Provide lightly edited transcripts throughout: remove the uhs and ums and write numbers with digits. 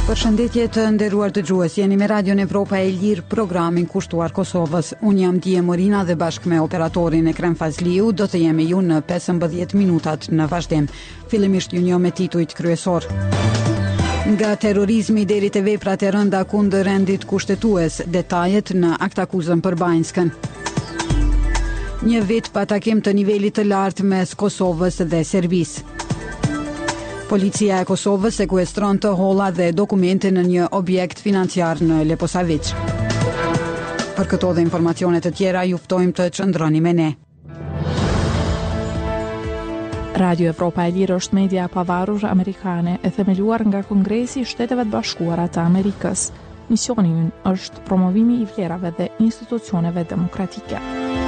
Përshëndetje të nderuar dëgjues, jeni me Radion Evropa e Lirë, programin kushtuar Kosovës. Unë jam Dije Morina dhe bashkë me operatorin Ekrem Fazliu do të jemi ju në 15 minutat në vazhdim. Fillimisht ju njoh me titujt kryesor. Nga terrorizmi deri te veprat e rënda kundër rendit kushtetues, detajet në aktakuzën për Banjskën. Një vit pa takim të nivelit të lartë mes Kosovës dhe Serbisë. Policia e Kosovës sekuestron të holla dhe dokumente në një objekt financiar në Leposavić. Për këto dhe informacione të tjera ju ftojmë të qëndroni me ne. Radio Evropa e Lirë është media e pavarur amerikane e themeluar nga Kongresi i Shteteve të Bashkuara të Amerikës. Misioni i ynë është promovimi i vlerave dhe institucioneve demokratike.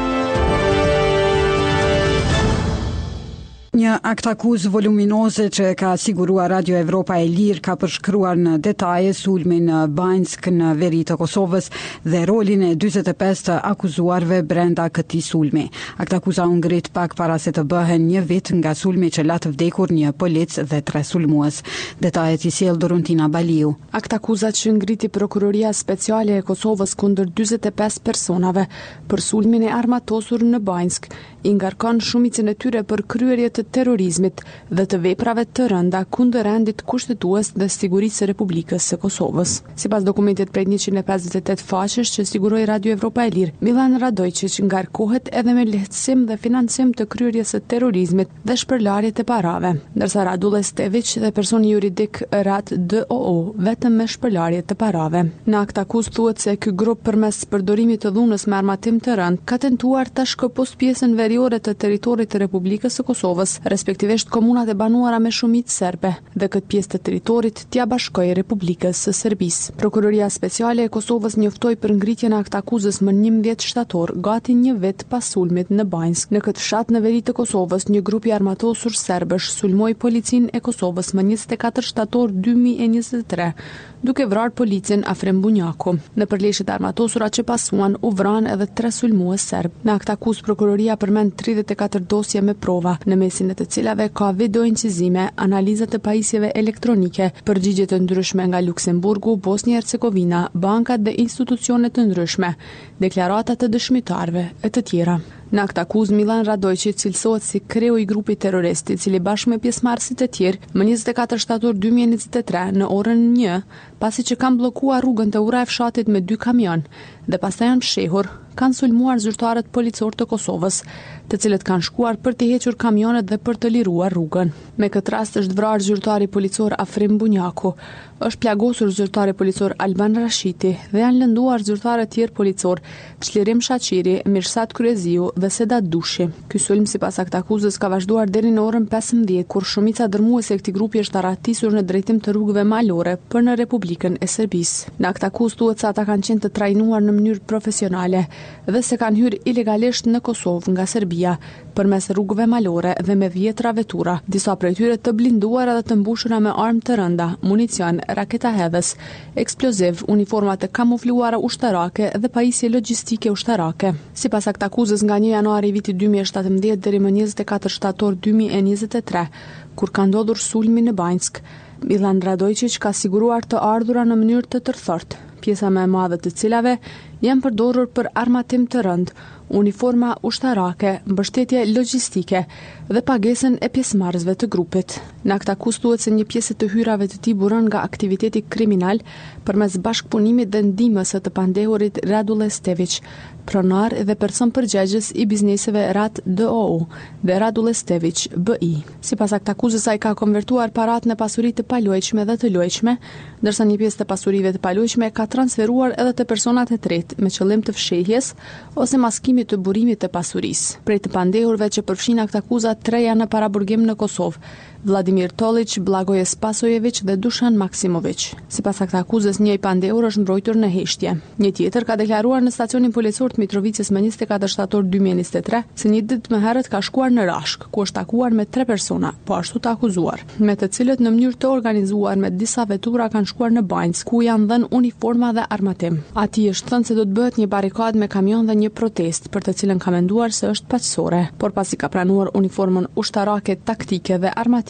Një aktakuzë voluminoze që ka siguruar Radio Evropa e Lirë ka përshkruar në detaje sulmin në Banjsk në veri të Kosovës dhe rolin e 45 të akuzuarve brenda këtij sulmi. Aktakuza u ngrit pak para se të bëhen një vit nga sulmi që la të vdekur një polic dhe 3 sulmues. Detajet i sjell Doruntina Baliu. Aktakuzat që ngriti Prokuroria Speciale e Kosovës kundër 45 personave për sulmin e armatosur në Banjsk i ngarkon shumicën e tyre për kryerje të terrorizmit dhe të veprave të rënda kundër rendit kushtetues dhe sigurisë së Republikës së Kosovës. Sipas dokumentit prej 158 faqesh që siguroi Radio Evropa e Lirë, Milan Radojčić ngarkohet edhe me lehtësim dhe financim të kryerjes së terrorizmit dhe shpërlarje të parave, ndërsa Radule Stević dhe personi juridik Rat DOO vetëm me shpërlarje të parave. Në aktakuzë thuhet se ky grup përmes përdorimit të dhunës me armatim të rënd ka tentuar ta shkëpos pjesën veriore të territorit të Republikës së Kosovës, respektivisht komunat e banuara me shumicë serbe, dhe këtë pjesë të territorit t'ia bashkojë Republikës së Serbisë. Prokuroria Speciale e Kosovës njoftoi për ngritjen e aktakuzës më 11 shtator, gati një vit pas sulmit në Banjsk. Në këtë fshat në veri të Kosovës, një grup i armatosur serbësh sulmoi policinë e Kosovës më 24 shtator 2023, duke vrarë policin Afrem Bunjaku. Në përleshjet e armatosura që pasuan, u vranë edhe 3 sulmues serb. Në aktakuzë prokuroria përmend 34 dosje me prova, në mesin e të cilave ka video incizime, analiza të pajisjeve elektronike, përgjigje të ndryshme nga Luksemburgu, Bosnia e Hercegovina, bankat dhe institucione të ndryshme, deklarata të dëshmitarëve e të tjera. Në aktakuzë Milan Radojčić cilësohet si kreu i grupit terrorist, i cili bashkë me pjesëmarrësit e tjerë më 24 shtator 2023 në orën 1, pasi që kanë bllokuar rrugën të udhëra e fshatit me 2 kamion dhe pastaj janë fshehur, kanë sulmuar zyrtarët policor të Kosovës, të cilët kanë shkuar për të hequr kamionet dhe për të liruar rrugën. Me këtë rast është vrarë zyrtari policor Afrim Bunjaku, është plagosur zyrtari policor Alban Rashiti dhe janë lënduar zyrtarët tjerë policor, Çlirim Shaqiri, Mirsat Kryeziu dhe Sedat Dushi. Ky sulm sipas aktakuzës ka vazhduar deri në orën 15, kur shumica dërmuese e këtij grupi është arratisur në drejtim të rrugëve malore për në Republikën e Serbisë. Në aktakuzë thuhet se ata kanë qenë të trajnuar në mënyrë profesionale dhe se kanë hyrë ilegalisht në Kosovë nga Serbia përmes rrugëve malore dhe me dhjetra vetura, disa prej tyre të blinduara dhe të mbushura me armë të rënda, municion, raketa hedhës, eksploziv, uniforma të kamufluara ushtarake dhe pajisje logjistike ushtarake. Sipas aktakuzës, nga 1 janari viti 2017 deri më 24 shtator 2023, kur ka ndodhur sulmi në Banjsk, Milan Radojčić ka siguruar të ardhura në mënyrë të tërthort, pjesa më e madhe të cilave janë përdorur për armatim të rënd, uniforma ushtarake, mbështetje logjistike dhe pagesën e pjesëmarrësve të grupit. Në aktakuzë thuhet se një pjesë të hyrave të tij buron nga aktiviteti kriminal përmes bashkëpunimit dhe ndihmës së të pandehurit Radule Stević, pronar dhe person përgjegjës i bizneseve Rat DOO dhe Radule Stević BI. Sipas aktakuzës, ai ka konvertuar paratë në pasuri të palojshme dhe të lojshme, ndërsa një pjesë të pasurive të palojshme ka transferuar edhe te personat e tretë me qëllim të fshehjes ose maskimit të burimit të pasurisë. Prej të pandehurve që përfshin aktakuza, 3 janë në paraburgim në Kosovë: Vladimir Tolić, Blagoje Spasojević dhe Dušan Maksimović. Sipas aktakuzës, një i pandehur është mbrojtur në heshtje. Një tjetër ka deklaruar në stacionin policor të Mitrovicës më 24 shtator 2023 se një ditë më herët ka shkuar në Rashk, ku është takuar me 3 persona, po ashtu të akuzuar, me të cilët në mënyrë të organizuar me disa vetura kanë shkuar në Banjsk, ku janë dhënë uniforma dhe armatim. Atij është thënë se do të bëhet një barikadë me kamion dhe një protestë, për të cilën ka menduar se është paqësore, por pasi ka pranuar uniformën ushtarake taktike dhe armatime,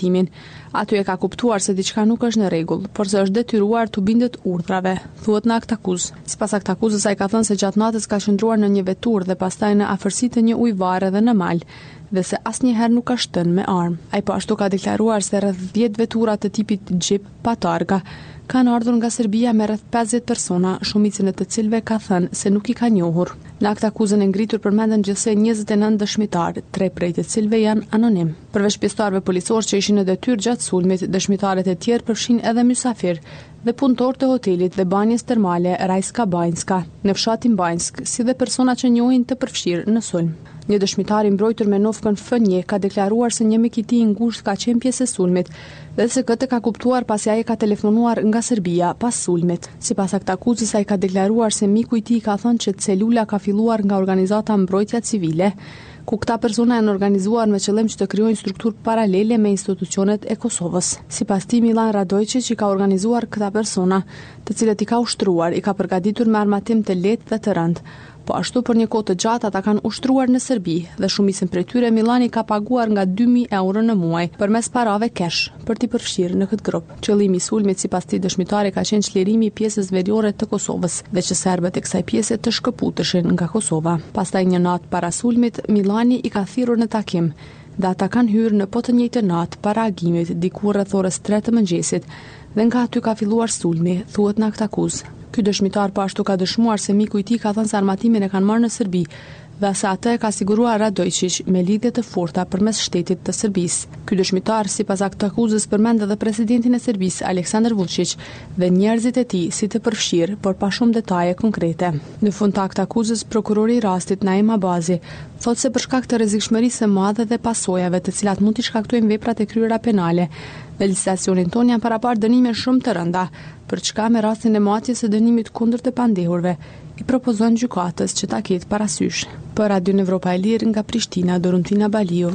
armatimin. Aty e ka kuptuar se diçka nuk është në rregull, por se është detyruar të bindet urdhrave, thuhet në akt akuzë. Sipas akt akuzës, ai ka thënë se gjatë natës ka qëndruar në një veturë dhe pastaj në afërsi të një ujvare dhe në mal, dhe se asnjëherë nuk ka shtënë me armë. Ai po ashtu ka deklaruar se rreth 10 vetura të tipit Jeep pa targa kanë ardhur nga Serbia me rreth 50 persona, shumicën e të cilëve ka thënë se nuk i ka njohur. Në akt akuzën e ngritur përmenden gjithsej 29 dëshmitarë, 3 prej të cilëve janë anonim. Përveç pjesëtarëve policorë që ishin në detyrë gjatë sulmit, dëshmitarët e tjerë përfshin edhe mysafir dhe punëtor të hotelit dhe banjës termale Rajska Banjska në fshatin Banjsk, si dhe persona që njohin të përfshirë në sulm. Një dëshmitar i mbrojtur me nofkën F1 ka deklaruar se një mik i tij i ngushtë ka qenë pjesë e sulmit dhe se këtë ka kuptuar pasi ai ka telefonuar nga Serbia pas sulmit. Sipas akt akuzës, ai ka deklaruar se miku i tij ka thënë që celula ka filluar nga organizata Mbrojtja Civile, ku këta persona janë organizuar me qëllim që të krijojnë strukturë paralele me institucionet e Kosovës. Sipas tij, Milan Radojčić i ka organizuar këta persona, të cilët i ka ushtruar, i ka përgatitur me armatim të lehtë dhe të rëndë. Po ashtu për një kohë të gjatë ata kanë ushtruar në Serbi dhe shumicën prej tyre Milani ka paguar nga 2000 euro në muaj përmes parave cash për t'i përfshirë në këtë grup. Qëllimi i sulmit sipas tij dëshmitare ka qenë çlirimi i pjesës veriore të Kosovës dhe që serbët e kësaj pjese të shkëputeshin nga Kosova. Pastaj një natë para sulmit, Milani i ka thirrur në takim dhe ata kanë hyrë në po të njëjtën natë para agimit diku rreth orës 3 të mëngjesit dhe nga aty ka filluar sulmi, thuhet në akt akuzë. Ky dëshmitar po ashtu ka dëshmuar se miku i tij ka thënë se armatimin e kanë marrë në Serbi dhe se atë e ka siguruar Radojčić me lidhje të forta përmes shtetit të Serbisë. Ky dëshmitar sipas akt akuzës përmend edhe presidentin e Serbisë Aleksandar Vučić dhe njerëzit e tij si të përfshirë, por pa shumë detaje konkrete. Në fund të akt akuzës, prokurori i rastit Naim Abazi thotë se për shkak të rrezikshmërisë së madhe dhe pasojave të cilat mund t'i shkaktojnë veprat e kryera penale, në licitacionin ton janë paraparë dënime shumë të rënda, për çka me rastin e matjes së dënimit kundër të pandehurve, i propozon gjykatës që ta ketë parasysh. Për Radio Evropa e Lirë nga Prishtina, Doruntina Baliu.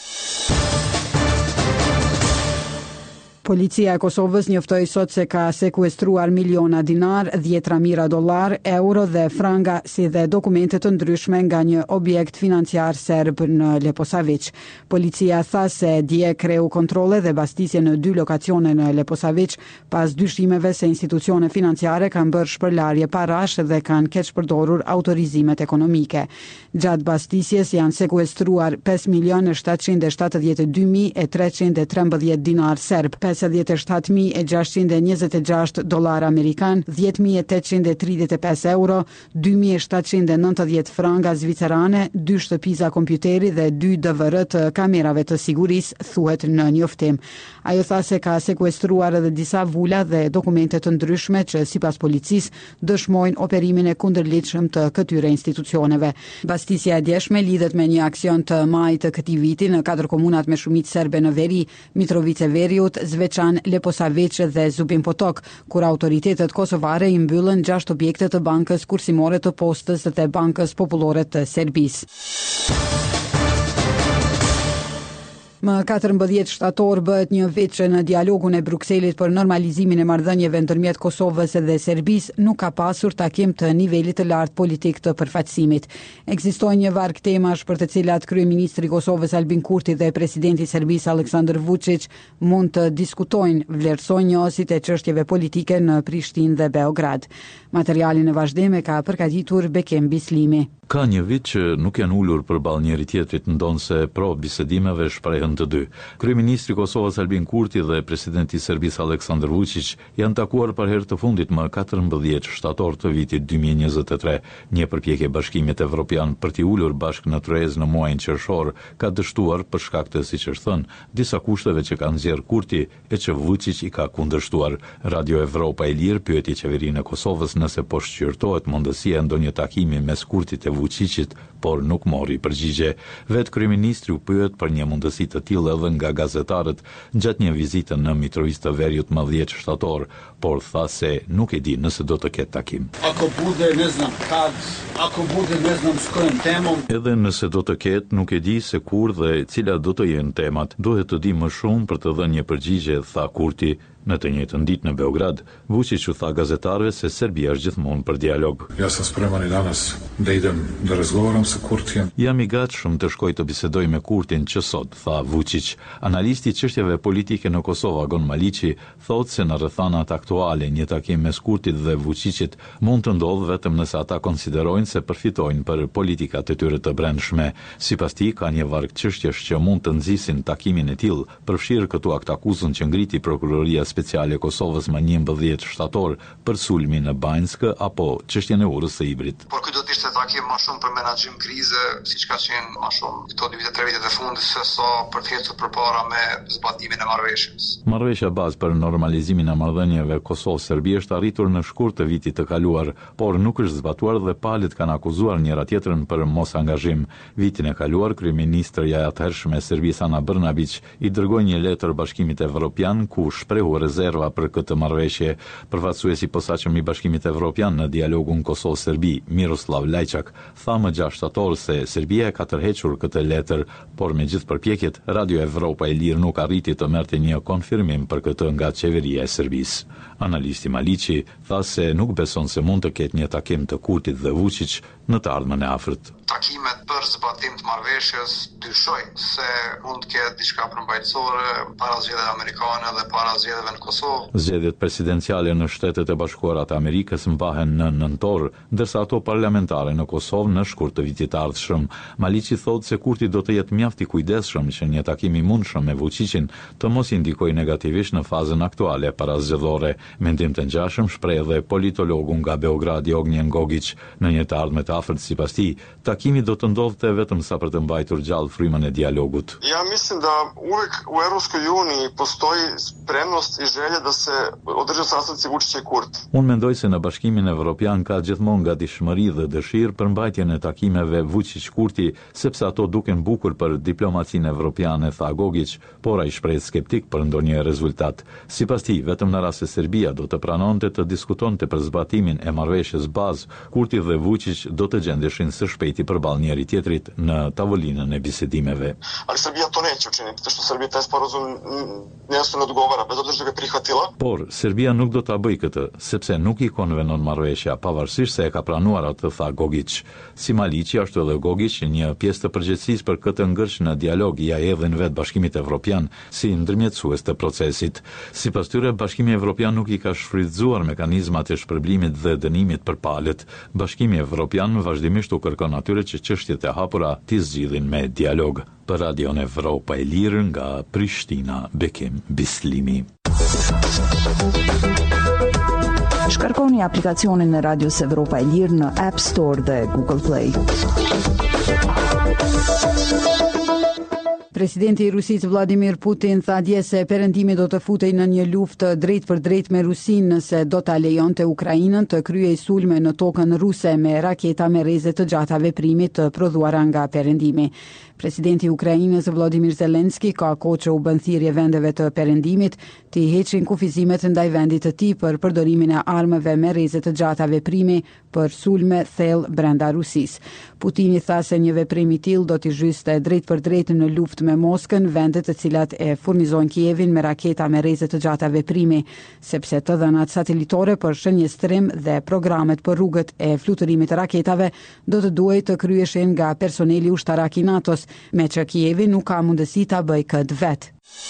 Policia e Kosovës njoftoi sot se ka sekuestruar miliona dinar, 10 mijëra dollar, euro dhe franga, si dhe dokumente të ndryshme nga një objekt financiar serb në Leposavić. Policia tha se dje kreu kontrolle dhe bastisje në 2 lokacione në Leposavić pas dyshimeve se institucione financiare kanë bërë shpërlarje parash dhe kanë keq përdorur autorizimet ekonomike. Gjatë bastisjes janë sekuestruar 5.772.313 dinar serb, 57.626 dollar amerikan, 10.835 euro, 2.790 franga zvicerane, 2 shtëpiza kompjuteri dhe 2 DVR të kamerave të sigurisë, thuhet në njoftim. Ajo tha se ka sekuestruar edhe disa vula dhe dokumente të ndryshme që sipas policisë dëshmojnë operimin e kundërligjshëm të këtyre institucioneve. Bastisja e djeshme lidhet me një aksion të majit të këtij viti në 4 komunat me shumicë serbe në veri, Mitrovice Veriut, Zvečan, Leposavić dhe Zubin Potok, kur autoritetet kosovare i mbyllën 6 objekte të bankës kursimore të postës dhe bankës popullore të Serbisë. Më 14 shtator bëhet një vit që në dialogun e Brukselit për normalizimin e marrëdhënieve ndërmjet Kosovës dhe Serbisë nuk ka pasur takim të nivelit të lartë politik të përfaqësimit. Ekzistojnë një varg temash për të cilat kryeministri i Kosovës Albin Kurti dhe presidenti i Serbisë Aleksandar Vučić mund të diskutojnë, vlerësojnë njësit e çështjeve politike në Prishtinë dhe Beograd. Materialin e vazhdim e ka përgatitur Bekem Bislimi. Ka një vit që nuk janë ulur përballë njëri tjetrit, ndonse pro bisedimeve shprehen të dy. Kryeministri i Kosovës Albin Kurti dhe presidenti i Serbisë Aleksandar Vučić janë takuar për herë të fundit më 14 shtator të vitit 2023. Një përpjekje e Bashkimit Evropian për t'i ulur bashkë në Troezë në muajin qershor ka dështuar për shkak të, siç është thënë, disa kushteve që kanë nxjerrë Kurti e që Vučić i ka kundërshtuar. Radio Evropa e Lirë pyeti qeverinë e Kosovës nëse po shqyrtohet mundësia e ndonjë takimi mes Kurtit e Vučićit, por nuk mori përgjigje. Vetë kryeministri u pyet për një mundësi të tillë edhe nga gazetarët gjatë një vizite në Mitrovic të Veriut më 10 shtator, por tha se nuk e di nëse do të ketë takim. Ako bude, ne znam kad, ako bude, ne znam s kojom temom. Edhe nëse do të ketë, nuk e di se kur dhe cilat do të jenë temat. Duhet të di më shumë për të dhënë një përgjigje, tha Kurti. Në të njëjtën ditë në Beograd, Vučić u tha gazetarëve se Serbia është gjithmonë për dialog. Ja sam spreman I danas da idem da razgovaram sa Kurtijem. Jam I gatshëm të shkoj të bisedoj me Kurtin që sot, tha Vučić. Analisti I çështjeve politike në Kosovë Agon Maliqi thotë se në rrethanat aktuale një takim mes Kurtit dhe Vučićit mund të ndodhë vetëm nëse ata konsiderojnë se përfitojnë për politikat e tyre të brendshme. Sipas tij ka një varg çështjesh që mund të nxisin takimin e tillë, përfshirë këtu aktakuzën që ngriti Prokuroria Speciale e Kosovës më 11 shtator për sulmin në Banjsk apo çështjen e urës së Ibrit. Por ky do të ishte takim më shumë për menaxhim krize, siç ka qenë më shumë këto 2 vite 3 vitet e fundit se sa për të ecur përpara me zbatimin e marrëveshjes. Marrëveshja bazë për normalizimin e marrëdhënieve Kosovë-Serbi është arritur në shkurt të vitit të kaluar, por nuk është zbatuar dhe palët kanë akuzuar njëra tjetrën për mos angazhim. Vitin e kaluar, kryeministrja e atëhershme e Serbisë Ana Brnabić I dërgoi një letër Bashkimit Evropian ku shprehu rezerva për këtë marrëveshje. Përfaqësuesi I posaçëm I Bashkimit Evropian në dialogun Kosovë-Serbi, Miroslav Lajçak, tha më 6 shtator se Serbia e ka tërhequr këtë letër, por me gjithë përpjekjet, Radio Evropa e Lirë nuk arriti të merrte një konfirmim për këtë nga qeveria e Serbisë. Analisti Maliqi tha se nuk beson se mund të ketë një takim të Kurtit dhe Vučić në të ardhmen e afërt. Takimet për zbatim të marrëveshjes dyshoj se mund të ketë diçka përmbajtësore para zgjedhjeve amerikane dhe para zgjedhjeve në Kosovë. Zgjedhjet presidenciale në Shtetet e Bashkuara të Amerikës mbahen në nëntor, ndërsa ato parlamentare në Kosovë në shkurt të vitit të ardhshëm. Maliqi thotë se Kurti do të jetë mjaft I kujdesshëm që një takim I mundshëm me Vučićin të mos I ndikojë negativisht në fazën aktuale parazgjedhore. Mendim të ngjashëm shpreh edhe politologu nga Beogradi Ognjen Gogić. Në një të ardhme të afërt sipas tij, takimi do të ndodhte vetëm sa për të mbajtur gjallë frymën e dialogut. Ja mislim da uvek u Evropskoj uniji postoji spremnost I želja da se održe sastanci Vučića I Kurti. Unë mendoj se në Bashkimin Evropian ka gjithmonë gatishmëri dhe dëshirë për mbajtjen e takimeve Vučić-Kurti, sepse ato duken bukur për diplomacinë evropiane, tha Gogić, por ai shpreh skeptik për ndonjë rezultat. Sipas tij, vetëm në rast se Serbia do të pranonte të diskutonte për zbatimin e marrëveshjes bazë, Kurti dhe Vučić do të gjendeshin së shpejti përballë njëri tjetrit në tavolinën e bisedimeve. Ali Serbia to neće učiniti, zato što Serbia taj sporazum jednostavno odgovara, bez obzira što ga je prihvatila. Por Serbia nuk do ta bëjë këtë, sepse nuk I konvenon marrëveshja, pavarësisht se e ka pranuar atë, tha Gogić. Si Maliqi ashtu edhe Gogić, një pjesë të përgjegjësisë për këtë ngërç në dialog ja hedhin vetë Bashkimit Evropian si ndërmjetësues të procesit. Sipas tyre, Bashkimi Evropian nuk I ka shfrytzuar mekanizmat e shpërblimit dhe dënimit për palët. Bashkimi Evropian vazhdimisht u kërkon atyre që çështjet e hapura t'i zgjidhin me dialog. Për Radion Evropa e Lirë nga Prishtina, Bekim Bislimi. Shkarkoni aplikacionin e Radios Evropa e Lirë në App Store dhe Google Play. Presidenti I Rusisë Vladimir Putin tha dje se perëndimi do të futej në një luftë drejt për drejt me Rusinë nëse do ta lejonte Ukrainën të kryej sulme në tokën ruse me raketa me rreze të gjata veprimit të prodhuara nga perëndimi. Presidenti I Ukrainës Volodymyr Zelensky ka kohë që u bën thirrje vendeve të perëndimit të heqin kufizimet ndaj vendit të tij për përdorimin e armëve me rreze të gjata veprimi për sulme thellë brenda Rusisë. Putini tha se një veprim I tillë do t'i zhyste drejt për drejt në luftë me Moskën, vendet të cilat e furnizojnë Kievin me raketa me rreze të gjata veprimi, sepse të dhënat satelitore për shënjestrim dhe programet për rrugët e fluturimit të raketave do të duhej të kryeshin nga personeli ushtarak I NATO-s, me që Kievi nuk ka mundësi ta bëjë këtë vetë.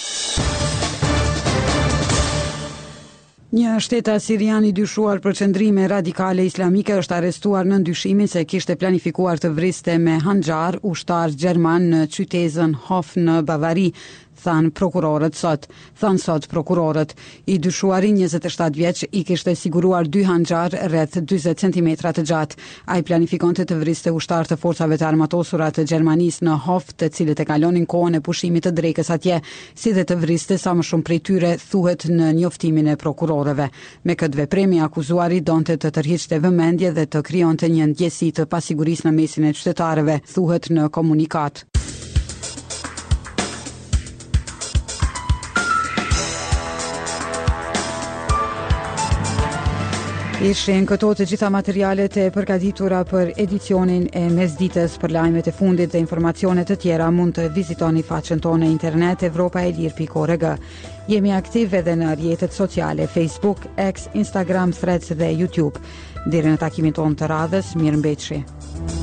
Një shtetas sirian I dyshuar për qëndrime radikale islamike është arrestuar në ndyshimin se kishte planifikuar të vriste me hanxhar ushtar gjerman në qytetin Hof në Bavari, thanë sot prokurorët. I dyshuari 27 vjeç I kishte siguruar 2 hanxhar rreth 40 cm të gjatë. Ai planifikonte të vriste ushtar të forcave të armatosura të Gjermanisë në Hof, të cilët e kalonin kohën e pushimit të drekës atje, si dhe të vriste sa më shumë prej tyre, thuhet në njoftimin e prokurorëve. Me këtë veprim I akuzuari donte të tërhiqte vëmendje dhe të krijonte një ndjesi të pasigurisë në mesin e qytetarëve, thuhet në komunikat. Ishin këto të gjitha materialet e përgatitura për edicionin e mesditës. Për lajmet e fundit dhe informacione të tjera mund të vizitoni faqen tonë internet evropaelir.org. Jemi aktiv edhe në rrjetet sociale Facebook, X, Instagram, Threads dhe YouTube. Deri në takimin tonë të radhës, mirëmbëjtje.